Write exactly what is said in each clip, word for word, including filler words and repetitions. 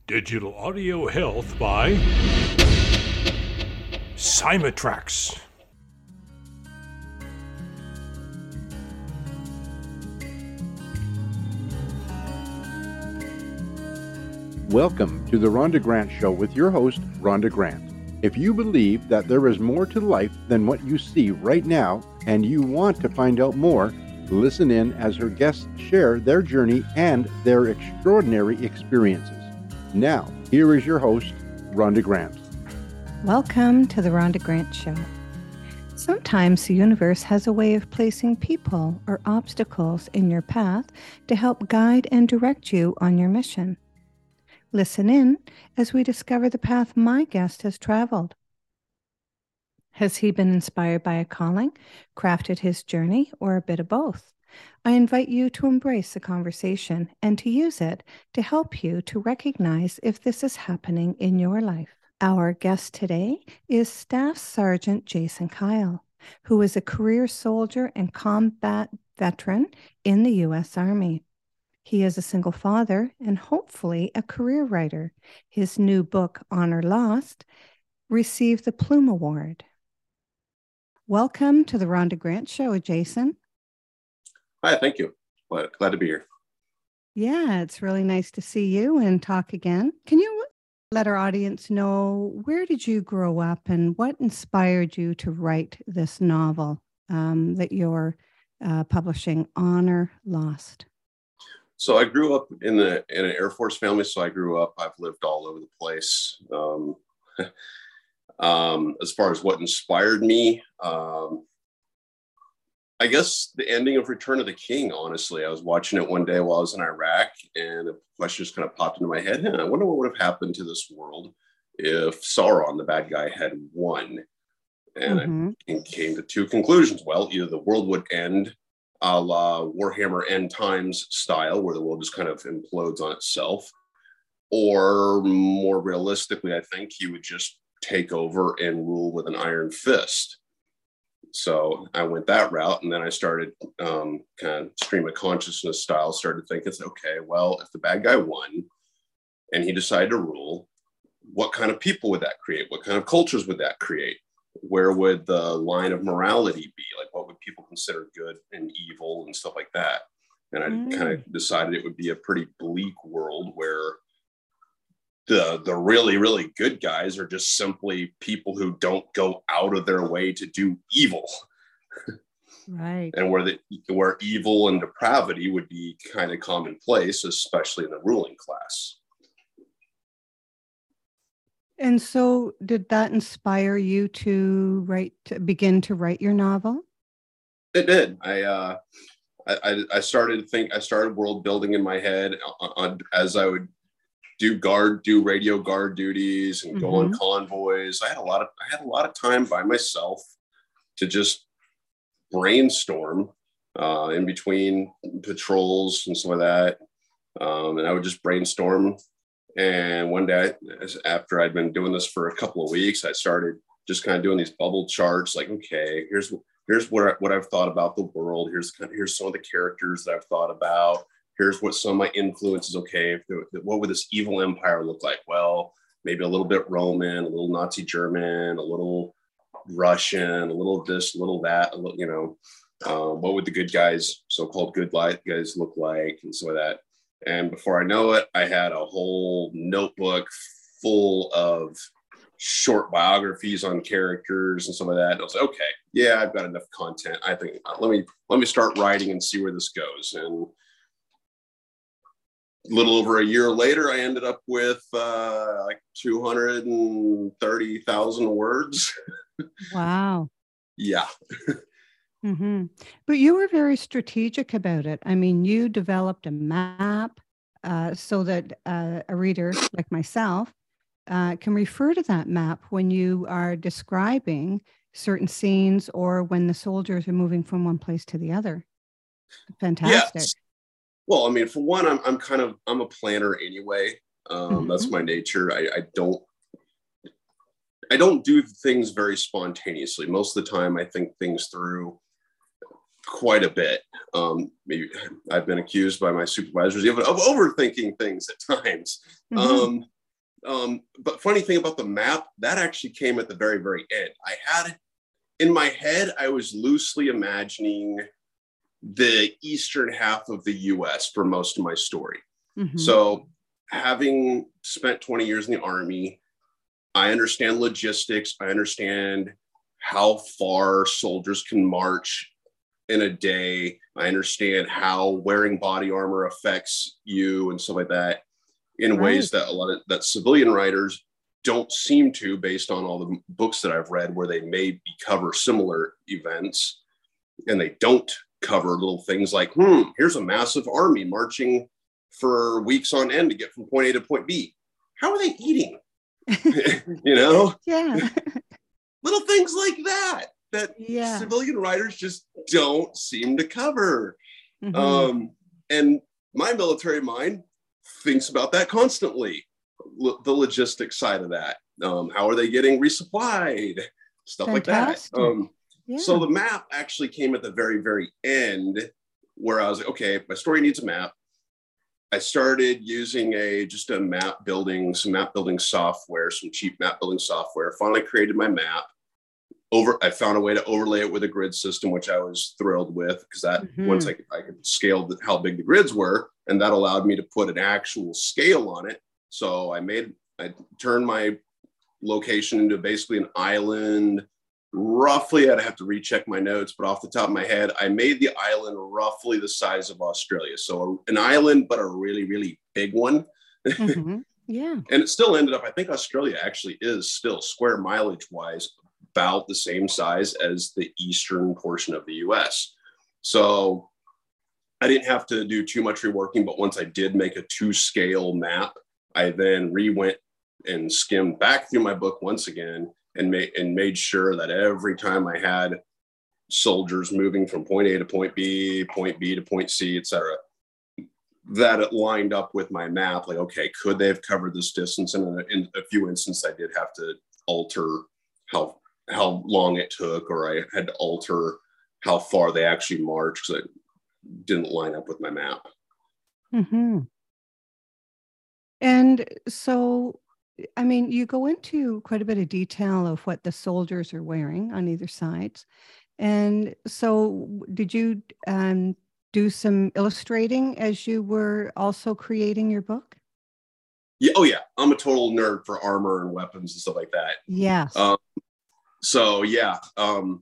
Digital Audio Health by Symatrax. Welcome to the Rhonda Grant Show with your host, Rhonda Grant. If you believe that there is more to life than what you see right now, and you want to find out more, listen in as her guests share their journey and their extraordinary experiences. Now, here is your host, Rhonda Grant. Welcome to the Rhonda Grant Show. Sometimes the universe has a way of placing people or obstacles in your path to help guide and direct you on your mission. Listen in as we discover the path my guest has traveled. Has he been inspired by a calling, crafted his journey, or a bit of both? I invite you to embrace the conversation and to use it to help you to recognize if this is happening in your life. Our guest today is Staff Sergeant Jason Kyle, who is a career soldier and combat veteran in the U S Army. He is a single father and hopefully a career writer. His new book, Honor Lost, received the Plume Award. Welcome to the Rhonda Grant Show, Jason. Hi, thank you. Glad, glad to be here. Yeah, it's really nice to see you and talk again. Can you let our audience know, where did you grow up and what inspired you to write this novel um, that you're uh, publishing, Honor Lost? So I grew up in the in an Air Force family. So I grew up, I've lived all over the place. Um, um, as far as what inspired me, um, I guess the ending of Return of the King, honestly. I was watching it one day while I was in Iraq, and a question just kind of popped into my head. Hey, I wonder what would have happened to this world if Sauron, the bad guy, had won. And mm-hmm. I came to two conclusions. Well, either the world would end a la Warhammer End Times style, where the world just kind of implodes on itself, or more realistically, I think he would just take over and rule with an iron fist. So I went that route, and then I started um, kind of stream of consciousness style, started thinking, okay, well, if the bad guy won and he decided to rule, what kind of people would that create? What kind of cultures would that create? Where would the line of morality be? Like, what would people consider good and evil and stuff like that? And I mm. kind of decided it would be a pretty bleak world where the the really, really good guys are just simply people who don't go out of their way to do evil. Right. And where the where evil and depravity would be kind of commonplace, especially in the ruling class. And so did that inspire you to write, to begin to write your novel? It did. I, uh, I, I started to think, I started world building in my head on, on, as I would do guard, do radio guard duties and mm-hmm. go on convoys. I had a lot of, I had a lot of time by myself to just brainstorm uh, in between patrols and some of that. Um, and I would just brainstorm. And one day, after I'd been doing this for a couple of weeks, I started just kind of doing these bubble charts. Like, okay, here's here's what I, what I've thought about the world. Here's kind of, here's some of the characters that I've thought about. Here's what some of my influences. Okay, what would this evil empire look like? Well, maybe a little bit Roman, a little Nazi German, a little Russian, a little this, a little that. A little, you know, um, what would the good guys, so-called good guys, look like, and some of that. And before I know it, I had a whole notebook full of short biographies on characters and some of that. And I was like, okay, yeah, I've got enough content. I think let me let me start writing and see where this goes. And a little over a year later, I ended up with uh, like two hundred thirty thousand words. Wow. Yeah. Mm-hmm. But you were very strategic about it. I mean, you developed a map uh, so that uh, a reader like myself uh, can refer to that map when you are describing certain scenes or when the soldiers are moving from one place to the other. Fantastic. Yes. Well, I mean, for one, I'm I'm kind of I'm a planner anyway. Um, mm-hmm. That's my nature. I, I don't. I don't do things very spontaneously. Most of the time, I think things through quite a bit. Um, maybe I've been accused by my supervisors even of overthinking things at times. Mm-hmm. Um, Um, but funny thing about the map, that actually came at the very, very end. I had, in my head, I was loosely imagining the eastern half of the U S for most of my story. Mm-hmm. So having spent twenty years in the Army, I understand logistics. I understand how far soldiers can march in a day. I understand how wearing body armor affects you and stuff like that in right. ways that a lot of that civilian writers don't seem to, based on all the books that I've read, where they maybe cover similar events, and they don't cover little things like, hmm, here's a massive army marching for weeks on end to get from point A to point B. How are they eating? You know? Yeah. Little things like that, that yeah. civilian writers just don't seem to cover. Mm-hmm. Um, and my military mind thinks about that constantly. L- the logistics side of that. Um, how are they getting resupplied? Stuff Fantastic. like that. Um, yeah. So the map actually came at the very, very end, where I was like, okay, my story needs a map. I started using a just a map building, some map building software, some cheap map building software. Finally created my map. Over, I found a way to overlay it with a grid system, which I was thrilled with, because that mm-hmm. once I, I could scale the, how big the grids were, and that allowed me to put an actual scale on it. So I made, I turned my location into basically an island. Roughly, I'd have to recheck my notes, but off the top of my head, I made the island roughly the size of Australia. So an island, but a really, really big one. Mm-hmm. Yeah. And it still ended up, I think Australia actually is still square mileage wise about the same size as the eastern portion of the U S. So I didn't have to do too much reworking, but once I did make a two scale map, I then re-went and skimmed back through my book once again and made and made sure that every time I had soldiers moving from point A to point B, point B to point C, et cetera, that it lined up with my map. Like, okay, could they have covered this distance? And in a few instances, I did have to alter how how long it took, or I had to alter how far they actually marched because it didn't line up with my map. Mm-hmm. And so, I mean, you go into quite a bit of detail of what the soldiers are wearing on either side. And so did you um, do some illustrating as you were also creating your book? Yeah. Oh, yeah. I'm a total nerd for armor and weapons and stuff like that. Yes. Um, so, yeah. Um,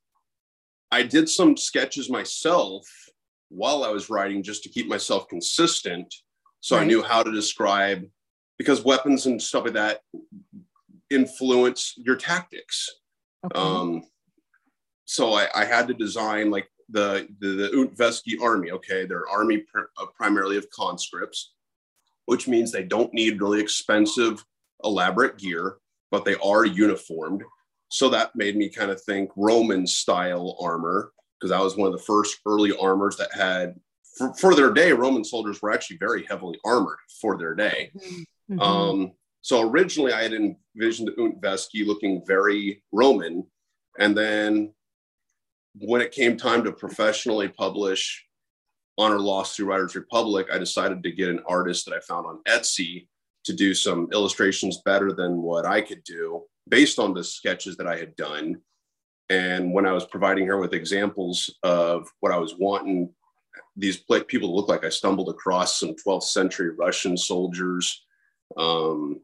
I did some sketches myself while I was writing just to keep myself consistent. So right. I knew how to describe, because weapons and stuff like that influence your tactics. Okay. Um, so I, I had to design like the, the, the Untvesky army. Okay. They're an army pr- uh, primarily of conscripts, which means they don't need really expensive, elaborate gear, but they are uniformed. So that made me kind of think Roman style armor, because that was one of the first early armors that had, for, for their day, Roman soldiers were actually very heavily armored for their day. Mm-hmm. Um, so originally I had envisioned the Untvesky looking very Roman. And then when it came time to professionally publish Honor Lost through Writers Republic, I decided to get an artist that I found on Etsy to do some illustrations better than what I could do based on the sketches that I had done. And when I was providing her with examples of what I was wanting these people to look like, I stumbled across some twelfth century Russian soldiers, um,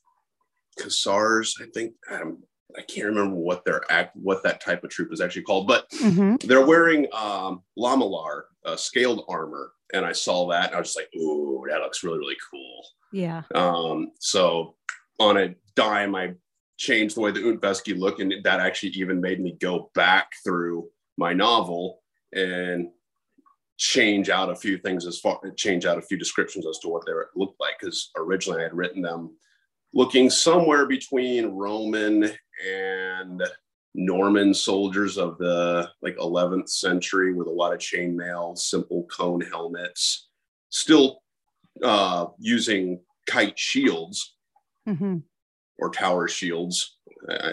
Khazars, I think. Um, I can't remember what their act, what that type of troop is actually called, but mm-hmm. they're wearing um, Lamalar, uh, scaled armor. And I saw that and I was just like, ooh, that looks really, really cool. Yeah. Um, so on a dime, I changed the way the Untvesky looked, and that actually even made me go back through my novel and change out a few things as far, change out a few descriptions as to what they looked like. Because originally I had written them looking somewhere between Roman and Norman soldiers of the like eleventh century with a lot of chainmail, simple cone helmets, still uh, using kite shields mm-hmm. or tower shields. I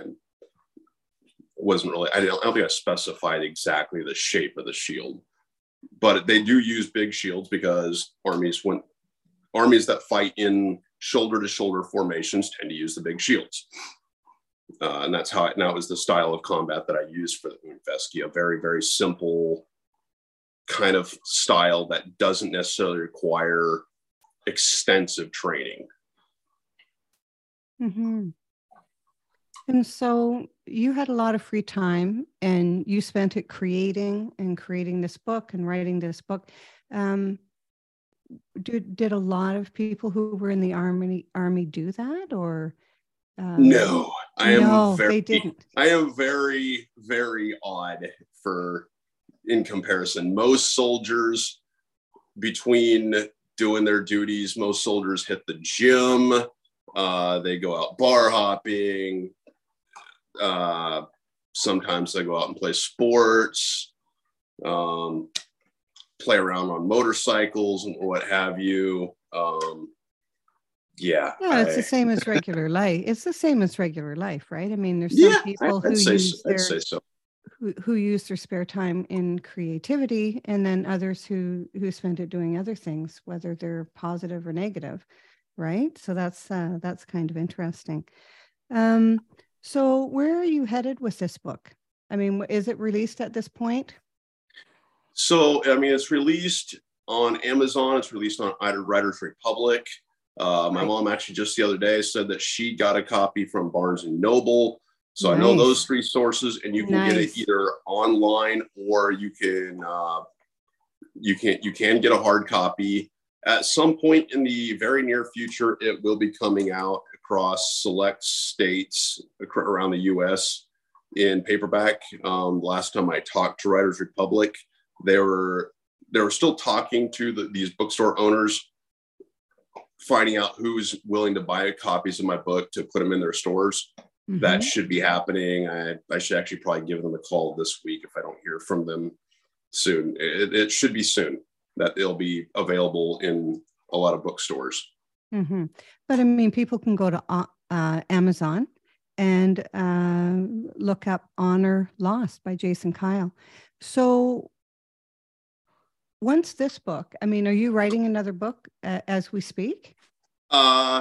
wasn't really, I don't, I don't think I specified exactly the shape of the shield, but they do use big shields because armies, when armies that fight in shoulder to shoulder formations tend to use the big shields. Uh, and that's how it, now was the style of combat that I used for the Unveski, a very, very simple kind of style that doesn't necessarily require extensive training. Mm-hmm. And so you had a lot of free time and you spent it creating and creating this book and writing this book. Um, did, did a lot of people who were in the army army do that, or? Um, no, I am no, very, they didn't. I am very, very odd for, in comparison. Most soldiers, between doing their duties, most soldiers hit the gym, uh, they go out bar hopping, uh, sometimes they go out and play sports, um, play around on motorcycles and what have you. Um, yeah. Yeah, it's I, the same as regular life. It's the same as regular life, right? I mean, there's some yeah, people I'd who say use so, I'd their say so. who, who use their spare time in creativity, and then others who who spend it doing other things, whether they're positive or negative, right? So that's uh, that's kind of interesting. Um, so where are you headed with this book? I mean, is it released at this point? So, I mean, it's released on Amazon. It's released on Writers Republic. Uh, my Right. mom actually just the other day said that she got a copy from Barnes and Noble. So Nice. I know those three sources, and you can Nice. get it either online or you can uh, you can you can get a hard copy. At some point in the very near future, it will be coming out across select states around the U S in paperback. Um, last time I talked to Writers Republic, they were they were still talking to the, these bookstore owners, finding out who's willing to buy copies of my book to put them in their stores. Mhm. That should be happening. I, I should actually probably give them a call this week if I don't hear from them soon. It, it should be soon that it'll be available in a lot of bookstores. Mm-hmm. But I mean, people can go to uh, uh, Amazon and uh, look up Honor Lost by Jason Kyle. So once this book, I mean, are you writing another book uh, as we speak? Uh,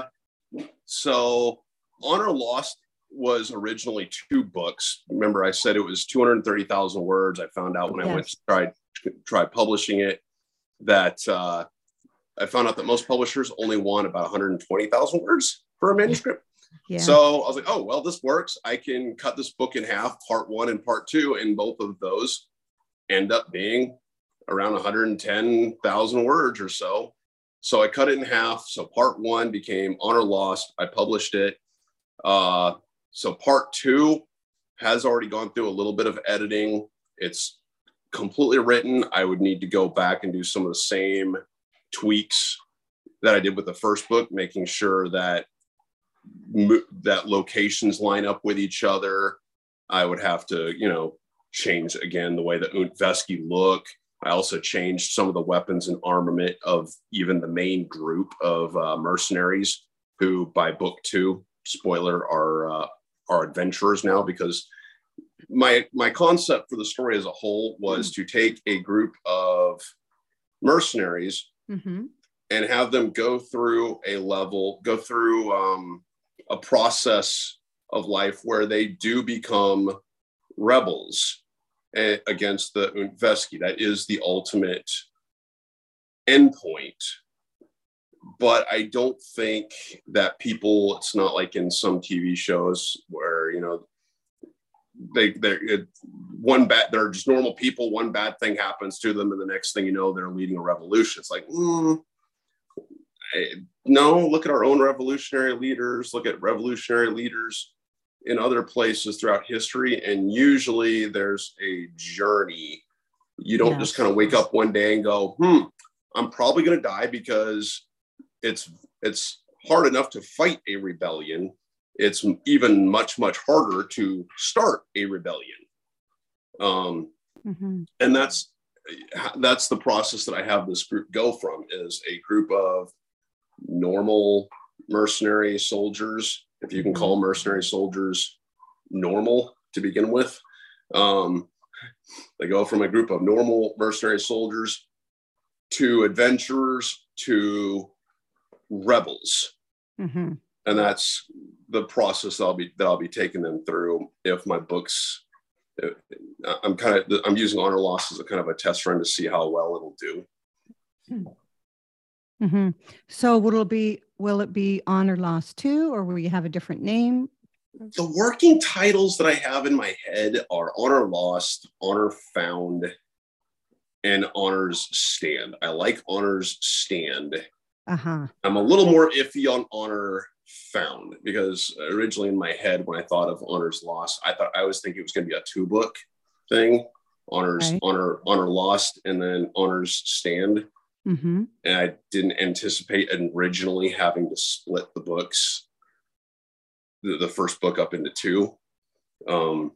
so Honor Lost was originally two books. Remember, I said it was two hundred thirty thousand words. I found out when Yes. I went to try, try publishing it that uh, I found out that most publishers only want about one hundred twenty thousand words for a manuscript. Yeah. So I was like, oh, well, this works. I can cut this book in half, part one and part two, and both of those end up being around one hundred ten thousand words or so. So I cut it in half. So part one became Honor Lost. I published it. Uh, so part two has already gone through a little bit of editing. It's completely written. I would need to go back and do some of the same tweaks that I did with the first book, making sure that that locations line up with each other. I would have to, you know, change again the way the Unveski look. I also changed some of the weapons and armament of even the main group of uh, mercenaries who, by book two, spoiler, are uh, are adventurers now, because my my concept for the story as a whole was to take a group of mercenaries Mm-hmm. and have them go through a level, go through um, a process of life where they do become rebels a- against the Unveski. That is the ultimate endpoint. But I don't think that people, it's not like in some T V shows where, you know, they they're it, one bad they're just normal people, one bad thing happens to them, and the next thing you know, they're leading a revolution. It's like, mm, I, no, look at our own revolutionary leaders, look at revolutionary leaders in other places throughout history, and usually there's a journey. You don't Yes. just kind of wake up one day and go, hmm, I'm probably going to die, because it's it's hard enough to fight a rebellion. It's even much, much harder to start a rebellion. Um, Mm-hmm. and that's that's the process that I have this group go from, is a group of normal mercenary soldiers, if you can call mercenary soldiers normal to begin with. Um, they go from a group of normal mercenary soldiers to adventurers to rebels. Mm-hmm. And that's the process that I'll be that I'll be taking them through. If my books, I'm kind of I'm using Honor Lost as a kind of a test run to see how well it'll do. Mm-hmm. So will it be will it be Honor Lost two, or will you have a different name? The working titles that I have in my head are Honor Lost, Honor Found, and Honor's Stand. I like Honor's Stand. Uh-huh. I'm a little more iffy on Honor Found, because originally in my head, when I thought of Honor's Lost, I thought I was thinking it was going to be a two book thing. Honors, right. Honor, Honor Lost, and then Honor's Stand. Mm-hmm. And I didn't anticipate originally having to split the books, the, the first book up into two. Um,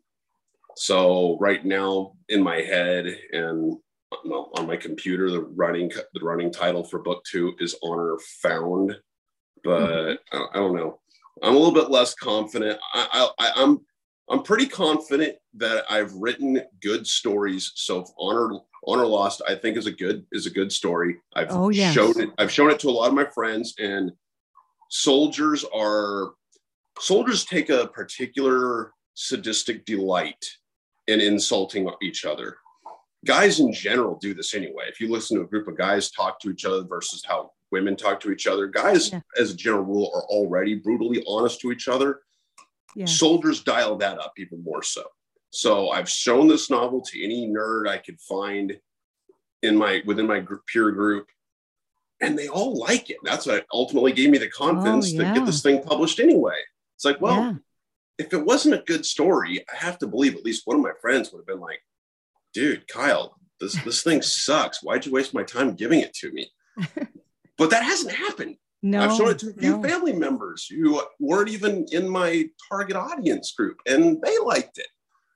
so right now in my head and well, on my computer, the running the running title for book two is Honor Found, but mm-hmm. I, I don't know. I'm a little bit less confident. I, I, I'm I'm pretty confident that I've written good stories. So Honor Honor Lost, I think, is a good is a good story. I've oh, yes. shown it. I've shown it to a lot of my friends, and soldiers are soldiers take a particular sadistic delight in insulting each other. Guys in general do this anyway. If you listen to a group of guys talk to each other versus how women talk to each other, guys, yeah. as a general rule, are already brutally honest to each other. Yeah. Soldiers dial that up even more so. So I've shown this novel to any nerd I could find in my within my group, peer group, and they all like it. That's what ultimately gave me the confidence oh, yeah. to get this thing published anyway. It's like, well, yeah. if it wasn't a good story, I have to believe at least one of my friends would have been like, dude, Kyle, this, this thing sucks. Why'd you waste my time giving it to me? But that hasn't happened. No, I've shown it to a few no. family members who weren't even in my target audience group, and they liked it.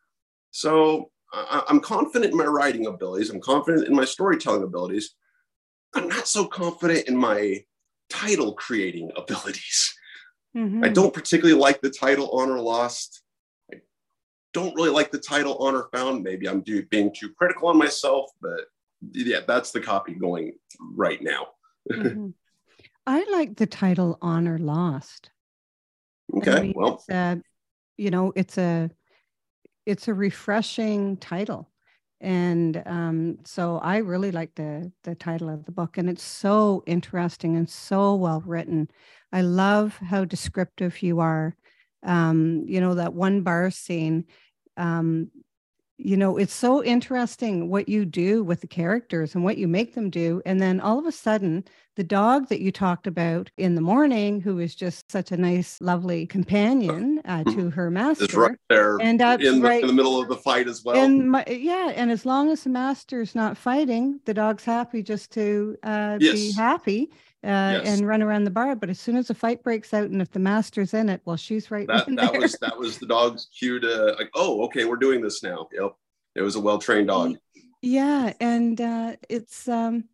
So I, I'm confident in my writing abilities. I'm confident in my storytelling abilities. I'm not so confident in my title creating abilities. Mm-hmm. I don't particularly like the title Honor Lost. I don't really like the title Honor Found. Maybe I'm do, being too critical on myself, but yeah, that's the copy going right now. Mm-hmm. I like the title Honor Lost. Okay, I mean, well, it's a, you know, it's a, it's a refreshing title. And um, so I really like the, the title of the book, and it's so interesting and so well written. I love how descriptive you are. Um, you know, that one bar scene, um, you know, it's so interesting what you do with the characters and what you make them do. And then all of a sudden, the dog that you talked about in the morning, who is just such a nice, lovely companion uh, to her master, is right there and that's in the, right in the middle of the fight as well. And my, yeah, and as long as the master's not fighting, the dog's happy just to uh, yes. be happy uh, yes. and run around the bar. But as soon as a fight breaks out, and if the master's in it, well, she's right that, in that there. was that was the dog's cue to like, oh, okay, we're doing this now. Yep, it was a well-trained dog. Yeah, and uh, it's um,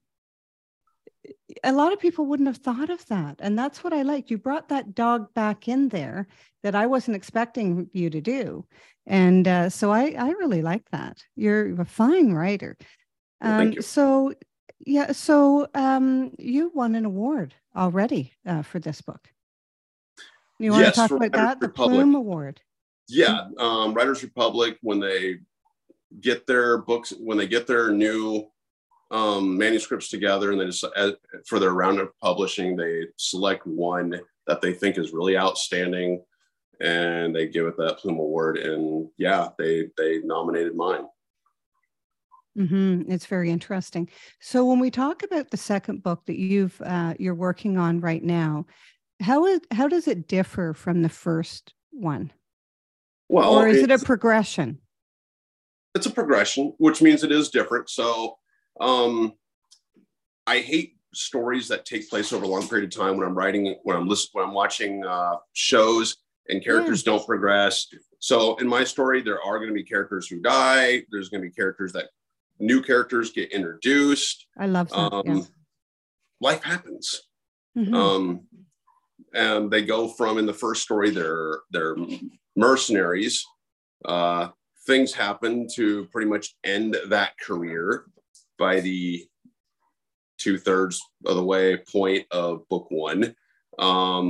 a lot of people wouldn't have thought of that, and that's what I liked. You brought that dog back in there that I wasn't expecting you to do, and uh, so I I really like that. You're a fine writer. Well, um, thank you. So yeah, so um, you won an award already uh, for this book. You want yes, to talk about Writers that? The Republic. Plume Award. Yeah, um, Writers Republic, when they get their books, when they get their new um, manuscripts together, and they just uh, for their round of publishing, they select one that they think is really outstanding, and they give it that Plume Award. And yeah, they they nominated mine. Mm-hmm. It's very interesting. So when we talk about the second book that you've uh, you're working on right now, how is how does it differ from the first one? Well, or is it a progression? It's a progression, which means it is different. So um, I hate stories that take place over a long period of time when I'm writing, when I'm listening, when I'm watching uh, shows and characters yeah. don't progress. So in my story, there are going to be characters who die. There's going to be characters that new characters get introduced. I love that. Um, yeah. Life happens. Mm-hmm. Um, and they go from, in the first story, they're, they're mercenaries. Uh, things happen to pretty much end that career by the two thirds of the way point of book one. Um,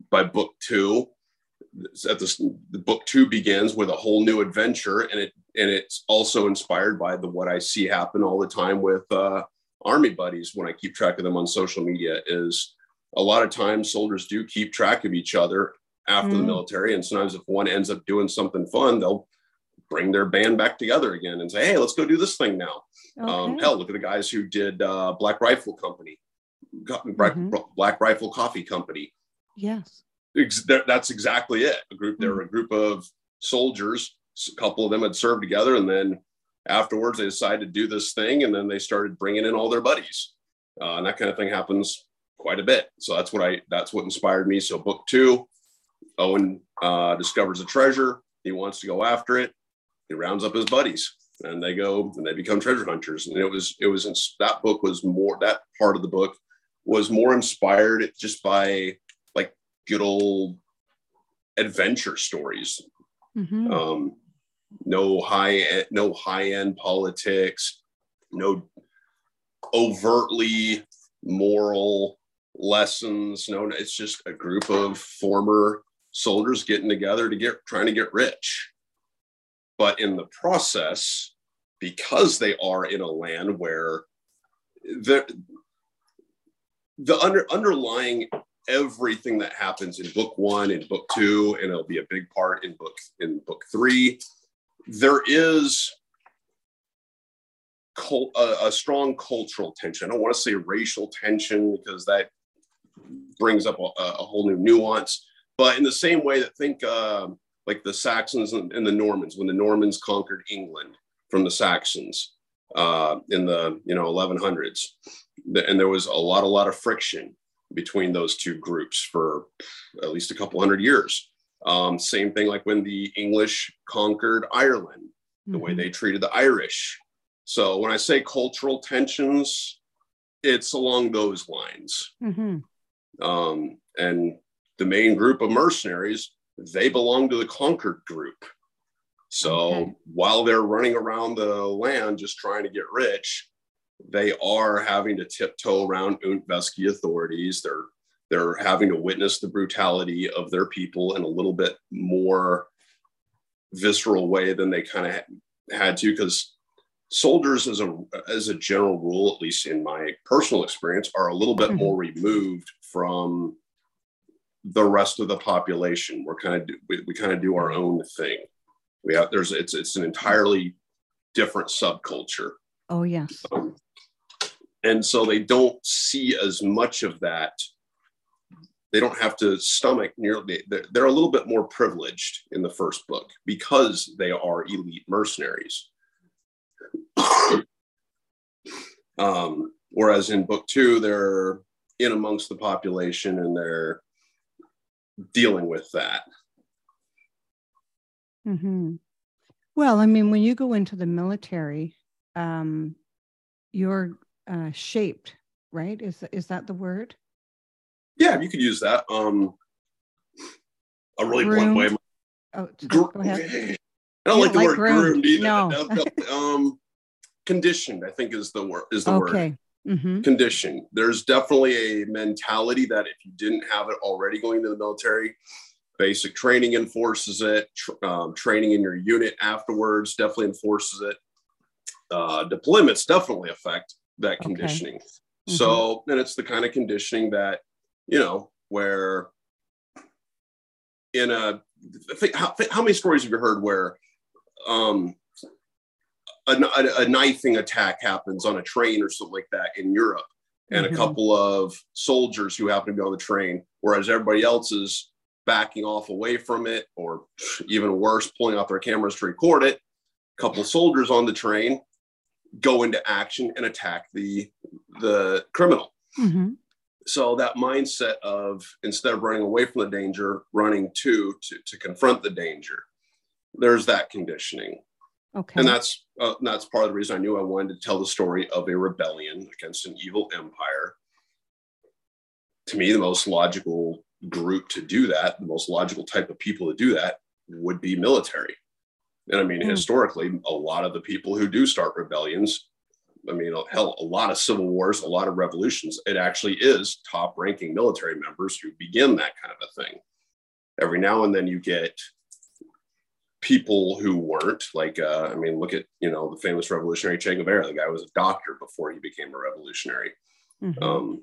by book two, at this, the book two begins with a whole new adventure, and it and it's also inspired by the what I see happen all the time with uh, Army buddies when I keep track of them on social media. Is a lot of times soldiers do keep track of each other after mm. the military, and sometimes if one ends up doing something fun, they'll bring their band back together again and say, "Hey, let's go do this thing now." Okay. Um, hell, look at the guys who did uh, Black Rifle Company, Black, mm-hmm. Black Rifle Coffee Company. Yes. That's exactly it. A group, there were a group of soldiers, a couple of them had served together, and then afterwards they decided to do this thing, and then they started bringing in all their buddies, uh, and that kind of thing happens quite a bit. So that's what I that's what inspired me. So book two, Owen uh, discovers a treasure. He wants to go after it. He rounds up his buddies, and they go and they become treasure hunters. And it was it was in, that book was more that part of the book was more inspired just by like good old adventure stories. Mm-hmm. Um, no high no high end politics, no overtly moral lessons. No, it's just a group of former soldiers getting together to get trying to get rich. But in the process, because they are in a land where the the under, underlying everything that happens in book one and book two, and it'll be a big part in book in book three, there is cult, a, a strong cultural tension. I don't want to say racial tension because that brings up a, a whole new nuance. But in the same way that think uh, like the Saxons and, and the Normans, when the Normans conquered England from the Saxons uh, in the you know eleven hundreds, and there was a lot, a lot of friction between those two groups for at least a couple hundred years. Um, same thing like when the English conquered Ireland, the mm-hmm. way they treated the Irish. So when I say cultural tensions, it's along those lines. Mm-hmm. Um, and the main group of mercenaries, they belong to the conquered group. So okay. while they're running around the land just trying to get rich, they are having to tiptoe around Untveski authorities. They're they're having to witness the brutality of their people in a little bit more visceral way than they kind of had to, because soldiers, as a as a general rule, at least in my personal experience, are a little bit mm-hmm. more removed from the rest of the population. We're kind of we, we kind of do our own thing. We have there's it's it's an entirely different subculture. Oh yes. Um, and so they don't see as much of that. They don't have to stomach nearly. They're, they're a little bit more privileged in the first book because they are elite mercenaries. um, whereas in book two, they're in amongst the population and they're dealing with that. Mm-hmm. Well, I mean, when you go into the military, um, you're uh, shaped, right? Is is that the word? Yeah, you could use that. Um, a really groomed. blunt way. Oh, Gro- go ahead. I don't you like don't the like word groomed, groomed either. No. um, conditioned, I think, is the word. Is the okay. word. Mm-hmm. Conditioned. There's definitely a mentality that if you didn't have it already going to the military, basic training enforces it. Tr- um, training in your unit afterwards definitely enforces it. Uh, deployments definitely affect that conditioning. Okay. Mm-hmm. So, and it's the kind of conditioning that, you know, where in a, think, how, think, how many stories have you heard where um, a, a, a knifing attack happens on a train or something like that in Europe, and mm-hmm. a couple of soldiers who happen to be on the train, whereas everybody else is backing off away from it, or even worse, pulling out their cameras to record it. A couple of soldiers on the train go into action and attack the the criminal. Mm-hmm. So that mindset of, instead of running away from the danger, running to to to confront the danger, there's that conditioning. Okay. And that's uh, that's part of the reason I knew I wanted to tell the story of a rebellion against an evil empire. To me, the most logical group to do that, the most logical type of people to do that, would be military. And I mean, mm. historically, a lot of the people who do start rebellions I mean, hell, a lot of civil wars, a lot of revolutions. It actually is top ranking military members who begin that kind of a thing. Every now and then you get people who weren't, like, uh, I mean, look at, you know, the famous revolutionary Che Guevara. The guy was a doctor before he became a revolutionary. Mm-hmm. Um,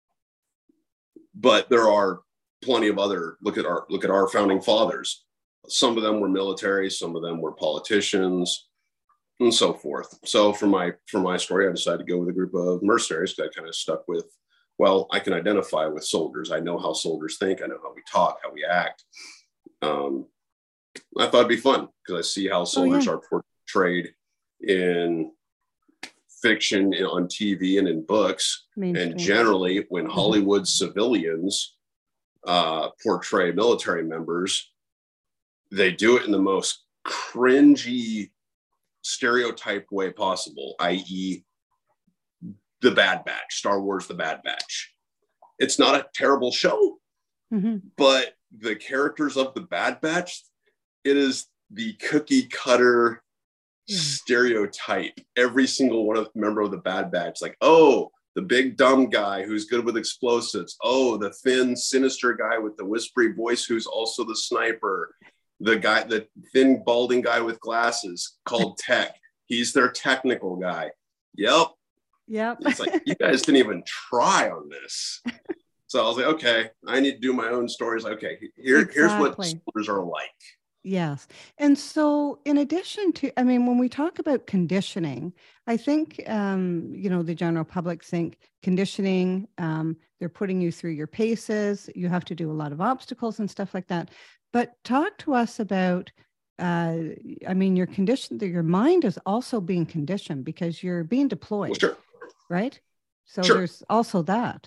but there are plenty of other, look at our, look at our founding fathers. Some of them were military, some of them were politicians, and so forth. So for my, for my story, I decided to go with a group of mercenaries because I kind of stuck with, well, I can identify with soldiers. I know how soldiers think. I know how we talk, how we act. Um, I thought it'd be fun because I see how soldiers oh, yeah. are portrayed in fiction, in, on T V and in books. Mainstream. And generally when Hollywood mm-hmm. civilians uh, portray military members, they do it in the most cringy, stereotyped way possible, that is the Bad Batch, Star Wars, the Bad Batch. It's not a terrible show, mm-hmm. but the characters of the Bad Batch, it is the cookie cutter yeah. stereotype. Every single one of the member of the Bad Batch, like, oh, the big dumb guy who's good with explosives. Oh, the thin, sinister guy with the whispery voice who's also the sniper. The guy, the thin, balding guy with glasses called Tech. He's their technical guy. Yep. Yep. It's like, you guys didn't even try on this. So I was like, okay, I need to do my own stories. Okay, here, exactly. here's what soldiers are like. Yes. And so in addition to, I mean, when we talk about conditioning, I think, um, you know, the general public think conditioning, um, they're putting you through your paces. You have to do a lot of obstacles and stuff like that. But talk to us about, uh, I mean, your condition, your mind is also being conditioned because you're being deployed, well, sure. right? So sure. there's also that.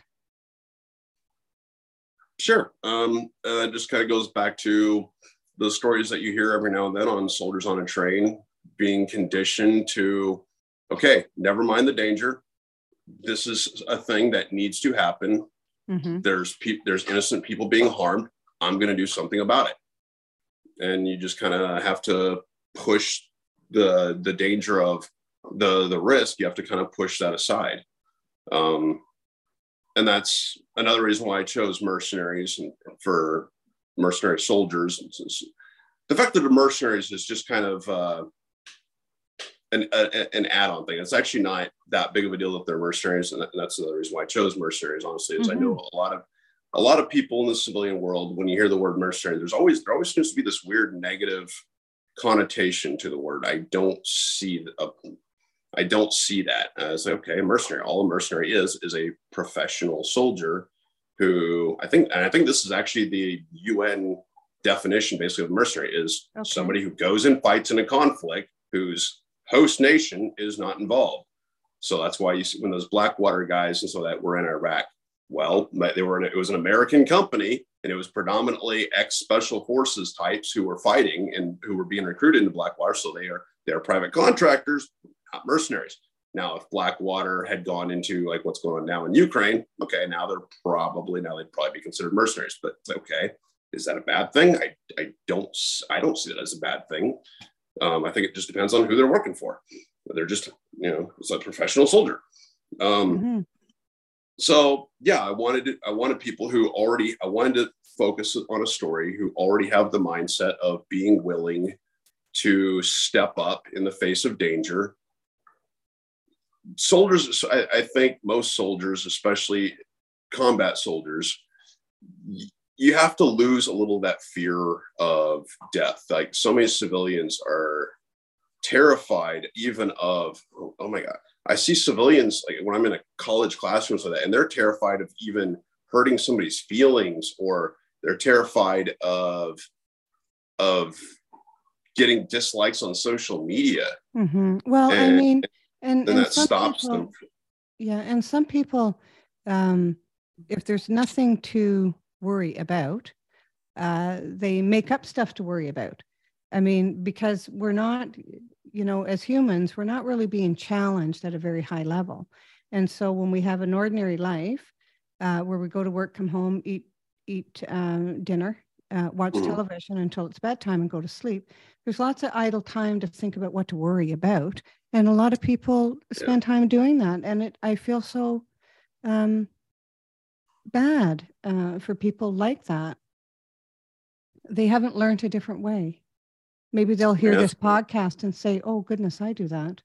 Sure. Um, uh, it just kind of goes back to the stories that you hear every now and then on soldiers on a train being conditioned to, okay, never mind the danger. This is a thing that needs to happen. Mm-hmm. There's pe- there's innocent people being harmed. I'm going to do something about it. And you just kind of have to push the the danger of the the risk. You have to kind of push that aside. Um, and that's another reason why I chose mercenaries and for mercenary soldiers. The fact that the mercenaries is just kind of uh, an, a, an add-on thing. It's actually not that big of a deal that they're mercenaries. And that's another reason why I chose mercenaries, honestly, is mm-hmm. I know a lot of A lot of people in the civilian world, when you hear the word mercenary, there's always, there always seems to be this weird negative connotation to the word. I don't see, uh, I don't see that as, okay, mercenary. All a mercenary is, is a professional soldier who I think, and I think this is actually the U N definition basically of mercenary is okay. somebody who goes and fights in a conflict whose host nation is not involved. So that's why you see when those Blackwater guys and so that were in Iraq, well, they were in, it was an American company and it was predominantly ex-special forces types who were fighting and who were being recruited into Blackwater. So they are, they're private contractors, not mercenaries. Now, if Blackwater had gone into like what's going on now in Ukraine, okay, now they're probably, now they'd probably be considered mercenaries, but okay. Is that a bad thing? I, I don't, I don't see that as a bad thing. Um, I think it just depends on who they're working for. They're just, you know, it's a professional soldier. Um, mm-hmm. So yeah, I wanted to, I wanted people who already, I wanted to focus on a story who already have the mindset of being willing to step up in the face of danger. Soldiers, I, I think most soldiers, especially combat soldiers, you have to lose a little of that fear of death. Like so many civilians are terrified even of, oh, oh my God. I see civilians like when I'm in a college classroom like that, and they're terrified of even hurting somebody's feelings, or they're terrified of of getting dislikes on social media. Mm-hmm. Well, and, I mean, and, and, and that stops people, them. Yeah, and some people, um, if there's nothing to worry about, uh, they make up stuff to worry about. I mean, because we're not, you know, as humans, we're not really being challenged at a very high level. And so when we have an ordinary life uh, where we go to work, come home, eat, eat um, dinner, uh, watch Mhm. television until it's bedtime and go to sleep. There's lots of idle time to think about what to worry about. And a lot of people spend time doing that. And it, I feel so um, bad uh, for people like that. They haven't learned a different way. Maybe they'll hear Yeah. this podcast and say, oh, goodness, I do that.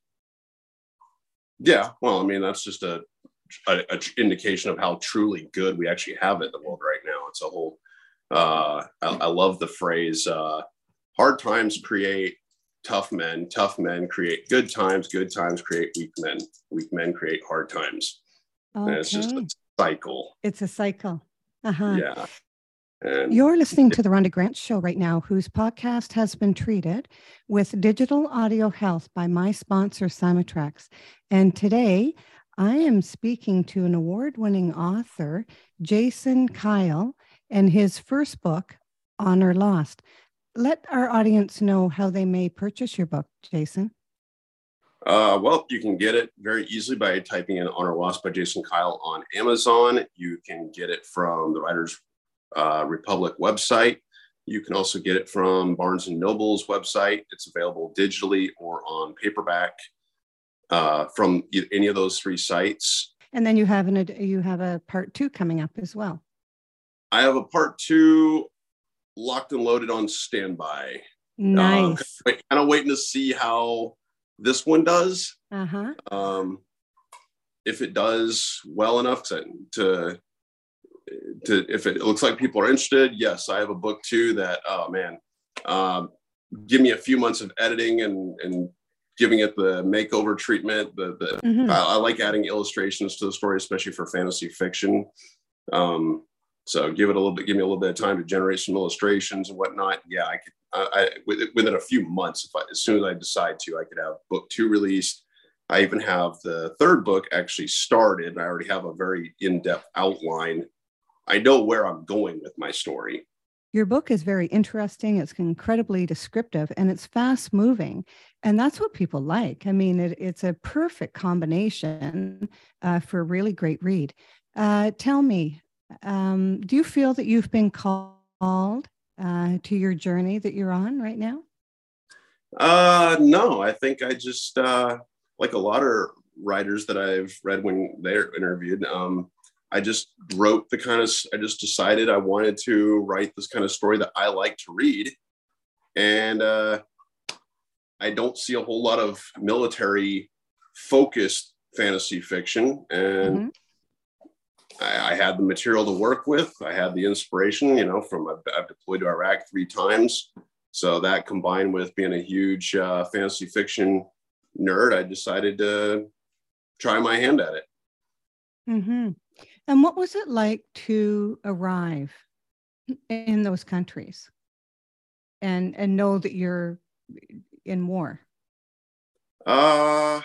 Yeah. Well, I mean, that's just a, a, a indication of how truly good we actually have it in the world right now. It's a whole, uh, I, I love the phrase, uh, hard times create tough men, tough men create good times, good times create weak men, weak men create hard times. Okay. And it's just a cycle. It's a cycle. Uh-huh. Yeah. And you're listening to the Rhonda Grant Show right now, whose podcast has been treated with digital audio health by my sponsor, Simatrax. And today I am speaking to an award-winning author, Jason Kyle, and his first book, Honor Lost. Let our audience know how they may purchase your book, Jason. Uh, well, you can get it very easily by typing in Honor Lost by Jason Kyle on Amazon. You can get it from the Writers uh, Republic website. You can also get it from Barnes and Noble's website. It's available digitally or on paperback uh, from any of those three sites. And then you have an you have a part two coming up as well. I have a part two locked and loaded on standby. Nice. Uh, kind of waiting to see how this one does. Uh-huh. Um, if it does well enough to, to, to, if it looks like people are interested, yes, I have a book too that, oh man, um, give me a few months of editing and, and giving it the makeover treatment. The, the mm-hmm. I, I like adding illustrations to the story, especially for fantasy fiction. Um, so give it a little bit, give me a little bit of time to generate some illustrations and whatnot. Yeah, I could, I, I within a few months, if I, as soon as I decide to, I could have book two released. I even have the third book actually started. I already have a very in-depth outline. I know where I'm going with my story. Your book is very interesting. It's incredibly descriptive and it's fast moving. And that's what people like. I mean, it, it's a perfect combination uh, for a really great read. Uh, tell me, um, do you feel that you've been called uh, to your journey that you're on right now? Uh, no, I think I just, uh, like a lot of writers that I've read when they're interviewed, um, I just wrote the kind of, I just decided I wanted to write this kind of story that I like to read. And uh, I don't see a whole lot of military focused fantasy fiction. And mm-hmm. I, I had the material to work with. I had the inspiration, you know, from, I've, I've deployed to Iraq three times. So that combined with being a huge uh, fantasy fiction nerd, I decided to try my hand at it. Mm-hmm. And what was it like to arrive in those countries and, and know that you're in war? Uh,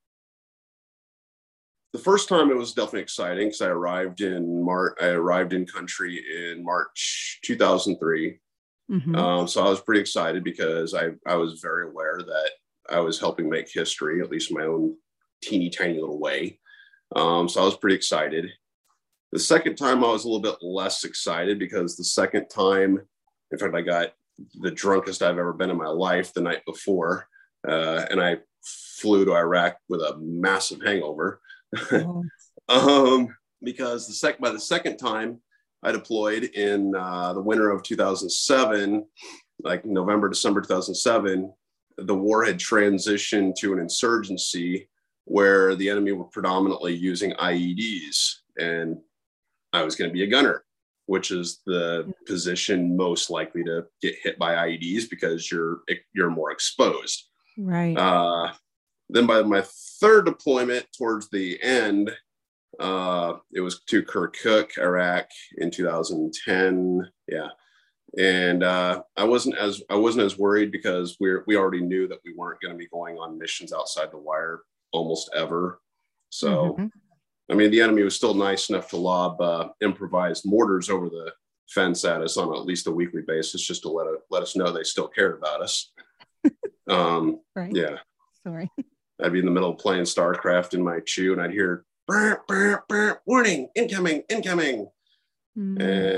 the first time it was definitely exciting because I arrived in March. I arrived in country in March two thousand three. Mm-hmm. Um, so I was pretty excited because I, I was very aware that I was helping make history, at least in my own teeny tiny little way. Um, so I was pretty excited. The second time I was a little bit less excited because the second time, in fact, I got the drunkest I've ever been in my life the night before. Uh, and I flew to Iraq with a massive hangover. Oh. um, because the sec- by the second time I deployed in uh, the winter of two thousand seven, like November, December two thousand seven, the war had transitioned to an insurgency where the enemy were predominantly using I E Ds. And I was going to be a gunner, which is the position most likely to get hit by I E Ds because you're you're more exposed. Right. Uh, then by my third deployment towards the end, uh, it was to Kirkuk, Iraq in two thousand ten. Yeah. And uh, I wasn't as I wasn't as worried because we're we already knew that we weren't going to be going on missions outside the wire almost ever. So. Mm-hmm. I mean, the enemy was still nice enough to lob uh, improvised mortars over the fence at us on at least a weekly basis, just to let, a, let us know they still cared about us. Um, right. Yeah. Sorry. I'd be in the middle of playing StarCraft in my chew, and I'd hear, burr, burr, burr, warning, incoming, incoming. Mm. And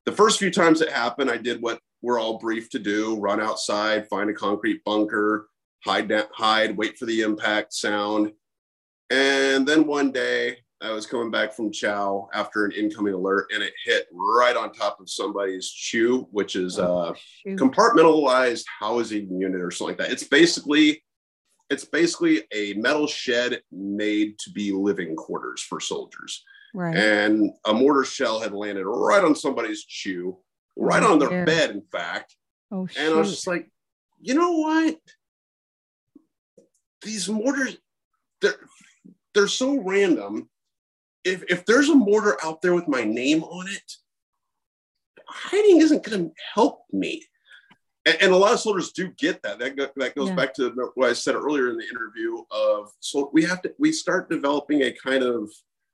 the first few times it happened, I did what we're all briefed to do: run outside, find a concrete bunker, hide, down, hide, wait for the impact sound. And then one day I was coming back from chow after an incoming alert, and it hit right on top of somebody's CHU, which is a Oh, shoot. compartmentalized housing unit or something like that. It's basically, it's basically a metal shed made to be living quarters for soldiers. Right. And a mortar shell had landed right on somebody's CHU, right Oh, on their dear. bed, in fact. Oh, And I was shoot. just like, you know what? These mortars, they're, they're so random. If, if there's a mortar out there with my name on it, hiding isn't going to help me. And, and a lot of soldiers do get that. That, go, that goes Yeah. back to what I said earlier in the interview of, so we have to, we start developing a kind of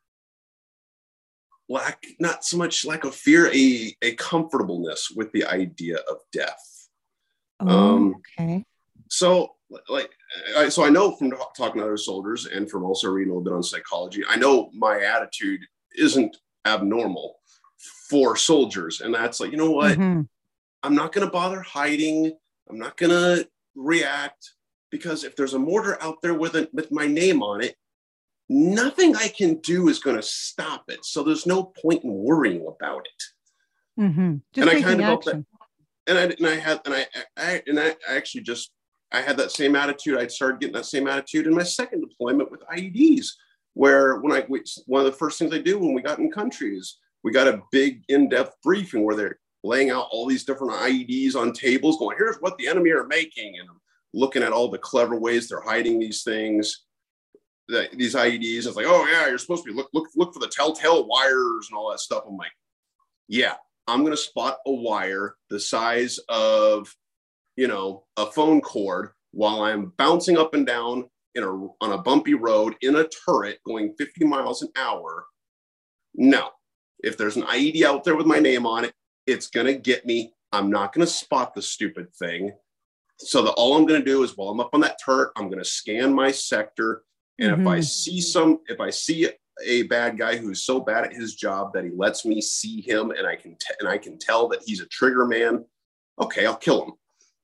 lack, not so much lack of fear, a, a comfortableness with the idea of death. Oh, um, okay. So like, I, so I know from talking to other soldiers and from also reading a little bit on psychology, I know my attitude isn't abnormal for soldiers. And that's like, you know what? Mhm. I'm not going to bother hiding. I'm not going to react, because if there's a mortar out there with it, with my name on it, nothing I can do is going to stop it. So there's no point in worrying about it. Mhm. Just And I taking kind of felt action. And I, and I had, and I, I, and I actually just, I had that same attitude. I started getting that same attitude in my second deployment with I E Ds, where when I, we, one of the first things I do when we got in country is we got a big in-depth briefing where they're laying out all these different I E Ds on tables going, here's what the enemy are making. And I'm looking at all the clever ways they're hiding these things, the, these I E Ds. It's like, oh yeah, you're supposed to be look, look, look for the telltale wires and all that stuff. I'm like, yeah, I'm going to spot a wire the size of, you know, a phone cord while I'm bouncing up and down in a, on a bumpy road in a turret going fifty miles an hour. No, if there's an I E D out there with my name on it, it's going to get me. I'm not going to spot the stupid thing. So the, all I'm going to do is while I'm up on that turret, I'm going to scan my sector. And Mhm. if I see some, if I see a bad guy who's so bad at his job that he lets me see him and I can, t- and I can tell that he's a trigger man, okay, I'll kill him.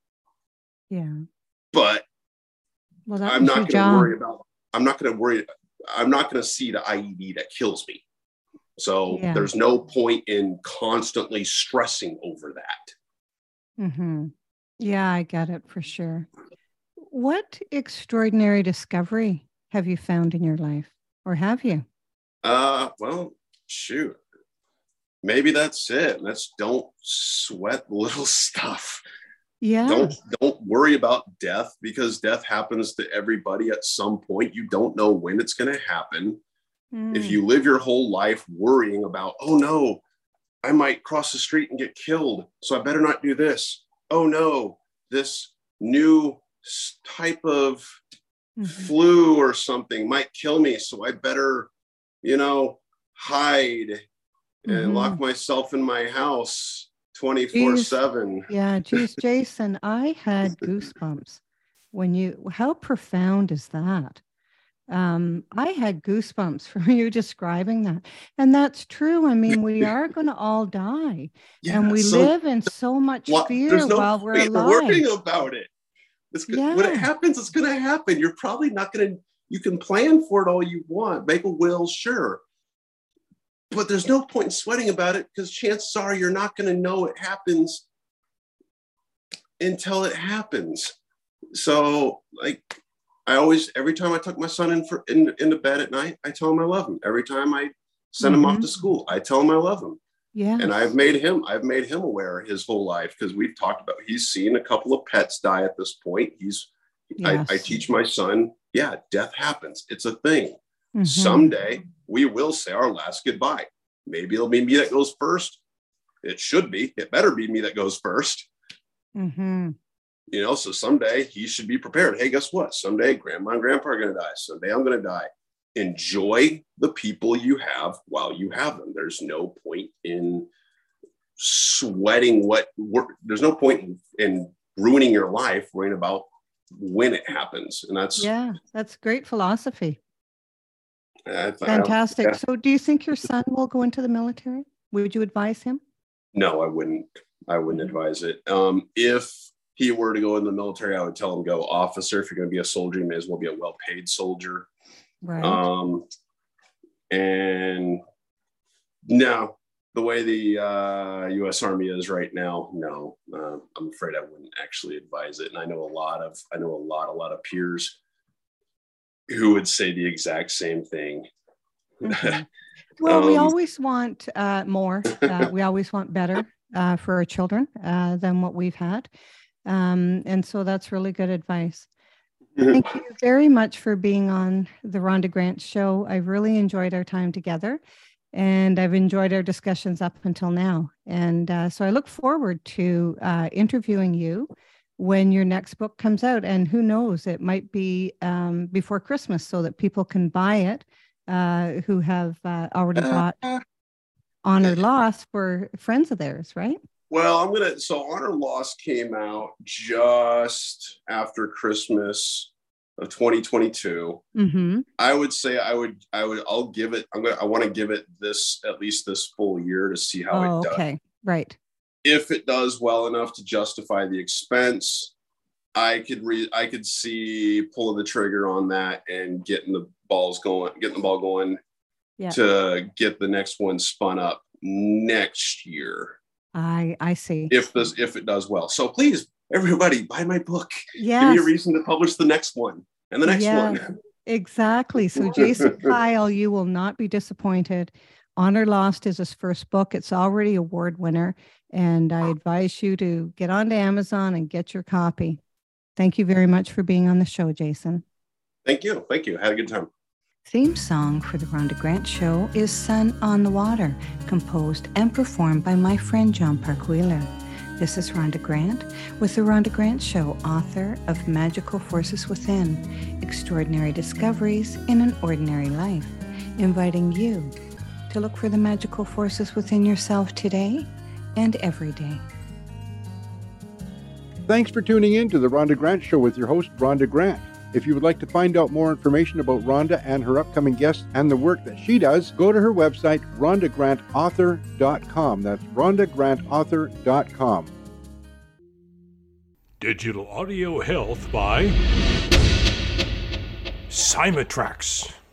Yeah. But Well, that I'm was not your going to job. worry about, I'm not going to worry. I'm not going to see the I E D that kills me. So Yeah. there's no point in constantly stressing over that. Mm-hmm. Yeah, I get it for sure. What extraordinary discovery have you found in your life, or have you? Uh, well, shoot. Maybe that's it. That's don't sweat little stuff. Yeah. Don't don't worry about death, because death happens to everybody at some point. You don't know when it's going to happen. Mm. If you live your whole life worrying about, oh no, I might cross the street and get killed, so I better not do this. Oh no, this new type of Mhm. flu or something might kill me, so I better, you know, hide and Mhm. lock myself in my house twenty-four seven. Yeah, geez, Jason, I had goosebumps when you, how profound is that? Um, I had goosebumps from you describing that. And that's true. I mean, we are going to all die. Yeah, and we so live in so much what- fear there's no while we're point in alive. worrying about it. It's good. When it Yeah. happens, it's going to happen. You're probably not going to, you can plan for it all you want, make a will, sure. But there's no point in sweating about it, because chances are you're not going to know it happens until it happens. So like, I always, every time I took my son in for in, into bed at night, I tell him I love him. Every time I send him off Mhm. to school, I tell him I love him. Yeah. And I've made him, I've made him aware his whole life, because we've talked about, he's seen a couple of pets die at this point. He's, Yes. I, I teach my son, yeah, death happens. It's a thing. Mhm. Someday we will say our last goodbye. Maybe it'll be me that goes first. It should be, it better be me that goes first. Mhm. You know, so someday he should be prepared. Hey, guess what? Someday grandma and grandpa are going to die. Someday I'm going to die. Enjoy the people you have while you have them. There's no point in sweating what work. There's no point in, in ruining your life worrying about when it happens. And that's Yeah, that's great philosophy. I, I, Fantastic. yeah. So do you think your son will go into the military? Would you advise him? No, I wouldn't. I wouldn't advise it. Um, if he were to go in the military, I would tell him go officer. If you're going to be a soldier, you may as well be a well-paid soldier. Right. Um, and no, the way the uh, U S Army is right now, no, uh, I'm afraid I wouldn't actually advise it. And I know a lot of, I know a lot, a lot of peers who would say the exact same thing. Mm-hmm. Well, um, we always want uh, more. Uh, we always want better uh, for our children uh, than what we've had. Um, and so that's really good advice. Thank you very much for being on the Rhonda Grant Show. I've really enjoyed our time together, and I've enjoyed our discussions up until now. And uh, so I look forward to uh, interviewing you when your next book comes out. And who knows, it might be um, before Christmas so that people can buy it uh, who have uh, already bought Honor Lost for friends of theirs, right? Well, I'm gonna. So Honor Lost came out just after Christmas of twenty twenty-two. Mm-hmm. I would say I would. I would. I'll give it. I'm gonna. I want to give it this at least this full year to see how Oh, it does. okay, right. If it does well enough to justify the expense, I could re. I could see pulling the trigger on that and getting the balls going, getting the ball going, Yeah. to get the next one spun up next year. I I see. If this if it does well. So please, everybody, buy my book. Yes. Give me a reason to publish the next one and the next Yeah, one. exactly. So Jason Kyle, you will not be disappointed. Honor Lost is his first book. It's already award winner. And I advise you to get onto Amazon and get your copy. Thank you very much for being on the show, Jason. Thank you. Thank you. Had a good time. Theme song for the Rhonda Grant Show is Sun on the Water, composed and performed by my friend John Park Wheeler. This is Rhonda Grant with the Rhonda Grant Show, author of Magical Forces Within, Extraordinary Discoveries in an Ordinary Life, inviting you to look for the magical forces within yourself today and every day. Thanks for tuning in to the Rhonda Grant Show with your host, Rhonda Grant. If you would like to find out more information about Rhonda and her upcoming guests and the work that she does, go to her website, rhonda grant author dot com. That's rhonda grant author dot com. Digital Audio Health by Cymatrax.